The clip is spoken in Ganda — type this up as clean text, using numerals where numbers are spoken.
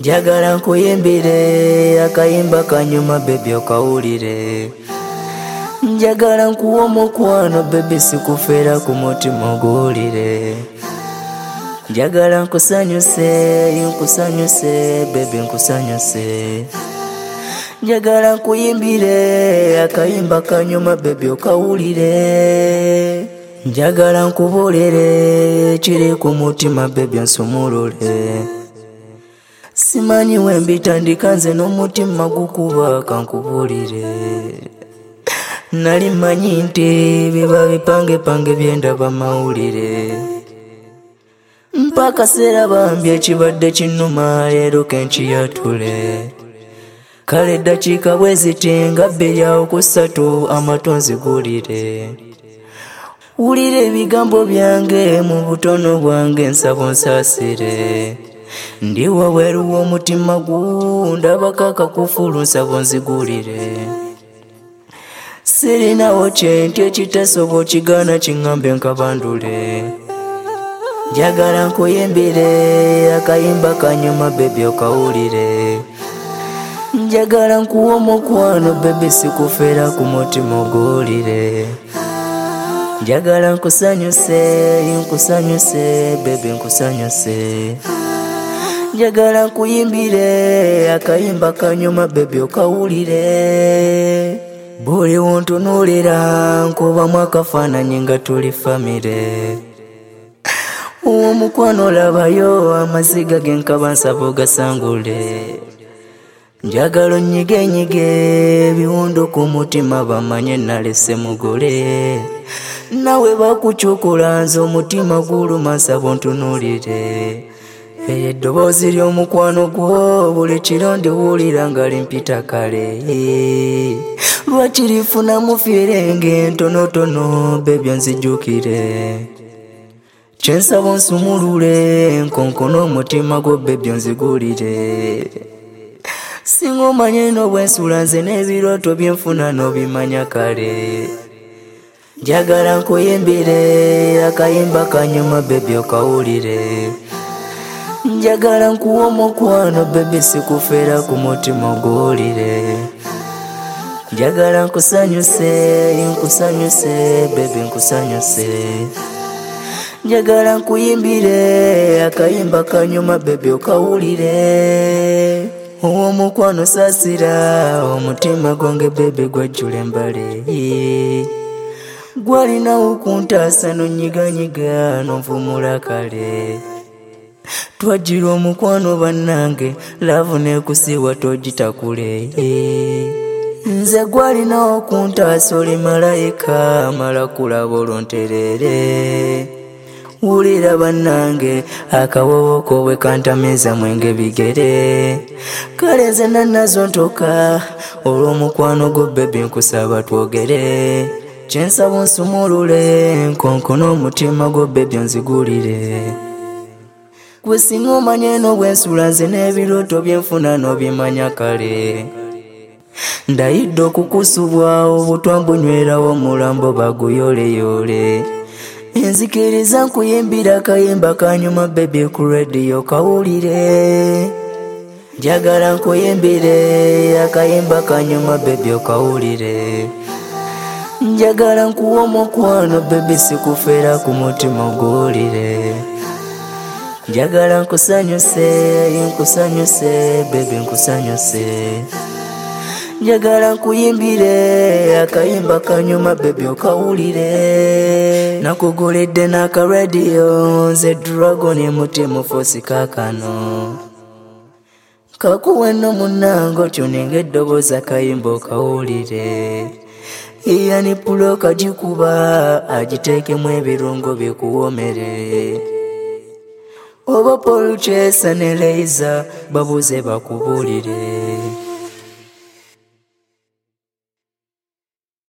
Njagala nkuyimbire akayimba kanyuma baby okawulire. Njagala nkuwa omukwano baby sikufeera ku mutima oguwulire. Njagala nkusanyuse baby nkusanyuse. Njagala nkuyimbire akayimba kanyuma baby okawulire. Njagala nkubuulire kiri ku mutima baby nsumulule. Simanyi wembitandika nze n'omutima gukuba kankubuulire. Nali manyi nti biba bipange byendaba mawulire. Mpaka seera bambi ekibadde kinnuma leero kenkiyatule. Kale eddakiika bwe ziti nga 2 ku 3 amatu nzigulire. Wulira ebigambo byange mu butono bwange nsaba onsaasire. Ndi wabweru w'omutima gwo ndabako akakufulu nsaba onzigulire. Sirinawo kyenti ekitasobola okigaana kiŋŋambe nkabandule. Njagala nkuyimbire akayimba kanyuma baby okawulire. Njagala nkuwa omukwano baby sikufeera ku mutima oguwulire. Njagala nkusanyuse baby nkusanyuse. Njagala nkuyimbire akayimba kanyuma baby okawulire. Buli wontunuulira nkubamu akafaananyi nga tuli famire. Omukwano labayo amaziga genkaba nsaba ogasangule. Njagala onnyigenyige ebiwundu ku mutima bamanye nalese mugole. Nawe bakucukula nze omutima guluma nsaba ontunuulire. Eddoboozi ly'omukwano gwo buli kiro ndiwulira nga limpita kale. Lwaki lifunamu firenge ntonotono baby onzijjukire. Kyensaba onsumulule nkonkona omutima gwo baby onzigulire. Singa omanye n'obwensula nze n'ebirooto byenfuna n'obimanya kale. Njagala nkuyimbire akayimba kanyuma baby okawulire. Njagala nkuwa omukwano baby sikufeera ku mutima oguwulire. Njagala nkusanyuse baby nkusanyuse. Njagala nkuyimbire akayimba kanyuma baby okawulire. Omukwano saasira omutima gwange baby gwajjula embale. Gwalinawo okuntaasa n'onnyiganyiga n'onvumula kale. Twajjira omukwano bannange laavu neekusiiwa togitakule. Nze gwalinawo okuntaasa oli malayika mala kulaba olonterere. Wulira bannange akawowo bwe kantamiza mwenge bigere. Kale nze nannazo ntoka olw'omukwano gwo baby nkusaba twogere. Kyensaba onsumulule nkonkona omutima gwo baby onzigulire. Gwe singa omanye n'obwensula nze n'ebirooto byenfuna n'obimanya kale. Ndayidde okukusubwa obutwa mbunywerawo omulambo baguyoleyole. Enzikiriza nkuyimbira akayimba kanyuma baby ku radio kawulire. Njagala nkuyimbire akayimba kanyuma baby okawulire. Njagala nkuwa omukwano baby sikufeera ku mutima oguwulire. Njagala nkusanyuse baby nkusanyuse. Njagala nkuyimbire akayimba kanyuma baby okawulire. Nakugulidde n'akaradio nze Dragon mutima Force kaakano. Kakuwe nno munnange otyuninga eddoboozi akayimba okawulire. Yani pulo kagikuba agiteekemu ebirungo bikuwoomere. Oba Paul Chesa ne Leiza babuze bakubuulire.